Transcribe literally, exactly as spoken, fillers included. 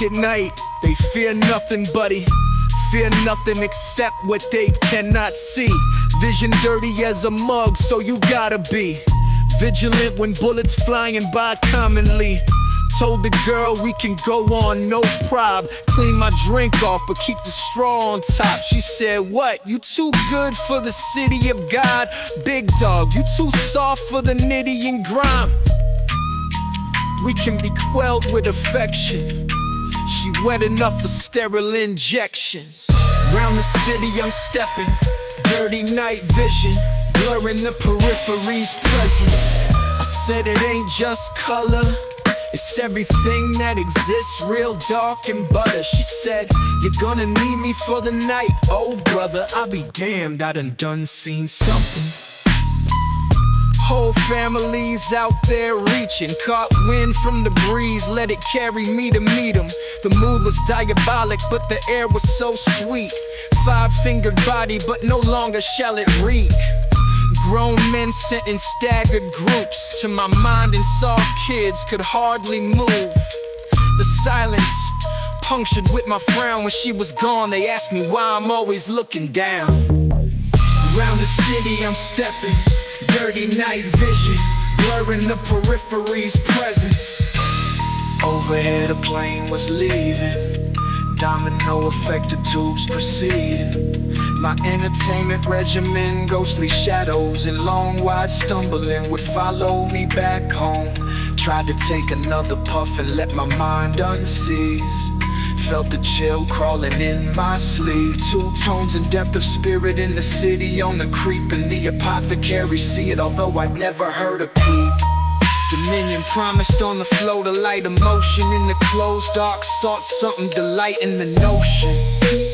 at night, they fear nothing, buddy. Fear nothing except what they cannot see. Vision dirty as a mug, so you gotta be vigilant when bullets flying by commonly. Told the girl we can go on, no prob. Clean my drink off, but keep the straw on top. She said, what? You too good for the city of God? Big dog, you too soft for the nitty and grime. We can be quelled with affection. She wet enough for sterile injections. Round the city I'm stepping, dirty night vision, blurring the periphery's presence. I said it ain't just color, it's everything that exists, real dark and butter. She said, you're gonna need me for the night. Oh brother, I'll be damned, I done done seen something. Whole families out there reaching, caught wind from the breeze, let it carry me to meet 'em. The mood was diabolic, but the air was so sweet. Five-fingered body, but no longer shall it reek. Grown men sent in staggered groups. To my mind and saw kids could hardly move. The silence punctured with my frown. When she was gone, they asked me why I'm always looking down. Around the city I'm stepping, dirty night vision, blurring the periphery's presence. Overhead a plane was leaving, domino affected tubes proceeding. My entertainment regimen, ghostly shadows and long wide stumbling would follow me back home. Tried to take another puff and let my mind unseize. Felt the chill crawling in my sleeve. Two tones and depth of spirit in the city on the creep. And the apothecary see it, although I'd never heard a peep. Dominion promised on the flow to light emotion in the closed dark, sought something delight in the notion.